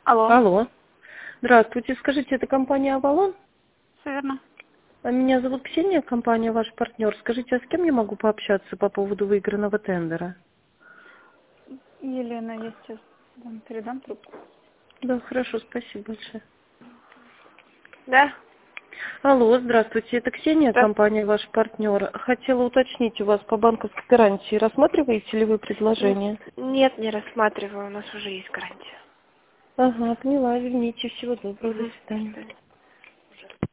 Алло. Алло. Здравствуйте. Скажите, это компания «Авалон»? Все верно. А меня зовут Ксения, компания «Ваш партнер». Скажите, а с кем я могу пообщаться по поводу выигранного тендера? Елена, я сейчас вам передам трубку. Да, хорошо, спасибо большое. Да? Алло, здравствуйте. Это Ксения, Да. компания «Ваш партнер». Хотела уточнить у вас по банковской гарантии. Рассматриваете ли вы предложение? Нет, не рассматриваю. У нас уже есть гарантия. Ага, поняла. Извините. Всего доброго. До свидания. До свидания.